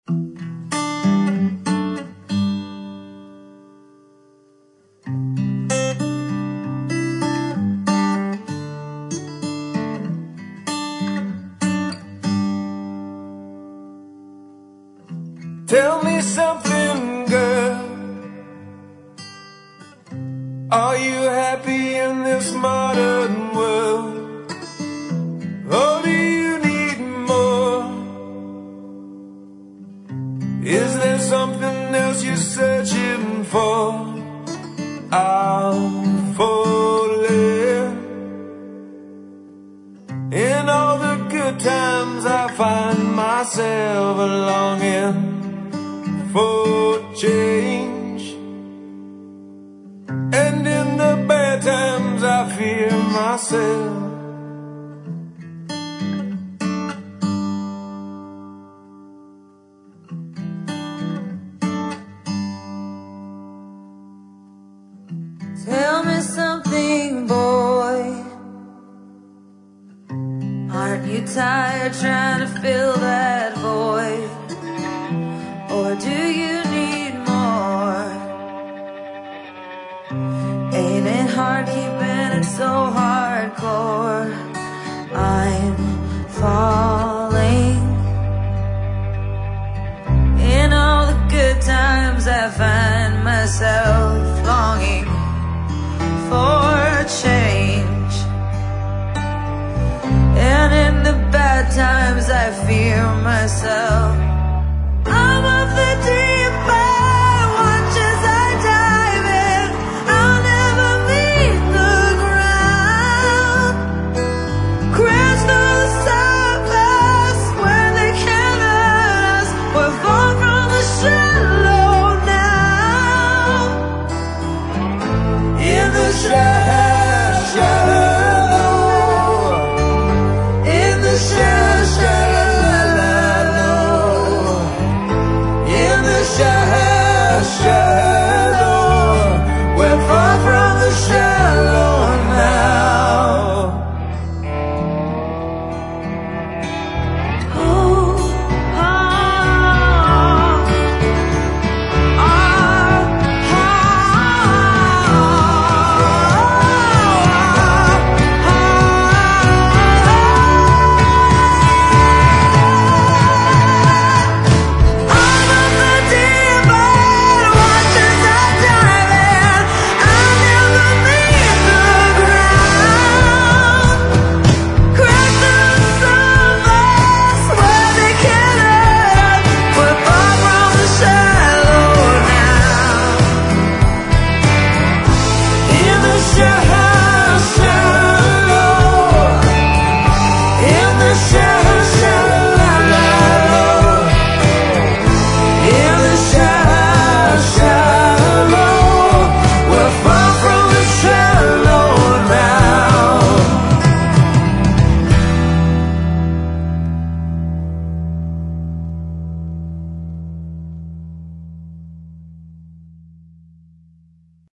Tell me something, girl. Are you happy in this modern world? Or do you need more? Is there something else you're searching for? I'm falling. In all the good times I find myself longing for change, and in the bad times I fear myself. Tell me something, boy. Aren't you tired trying to fill that void? Or do you need more? Ain't it hard keeping it so hardcore? I'm falling. In all the good times I find myself longing for change, and in the bad times I fear myself.